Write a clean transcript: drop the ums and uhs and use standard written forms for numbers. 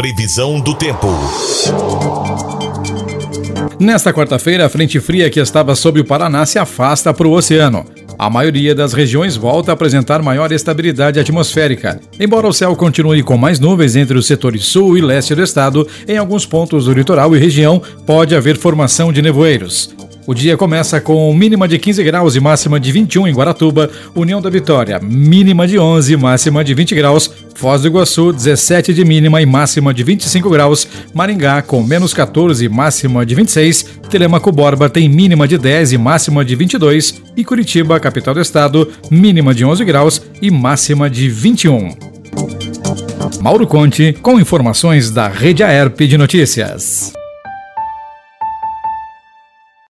Previsão do tempo. Nesta quarta-feira, a frente fria que estava sobre o Paraná se afasta para o oceano. A maioria das regiões volta a apresentar maior estabilidade atmosférica. Embora o céu continue com mais nuvens entre os setores sul e leste do estado, em alguns pontos do litoral e região pode haver formação de nevoeiros. O dia começa com mínima de 15 graus e máxima de 21 em Guaratuba, União da Vitória, mínima de 11 e máxima de 20 graus, Foz do Iguaçu, 17 de mínima e máxima de 25 graus, Maringá com menos 14 e máxima de 26, Telemaco Borba tem mínima de 10 e máxima de 22 e Curitiba, capital do estado, mínima de 11 graus e máxima de 21. Mauro Conte com informações da Rede Aerp de Notícias.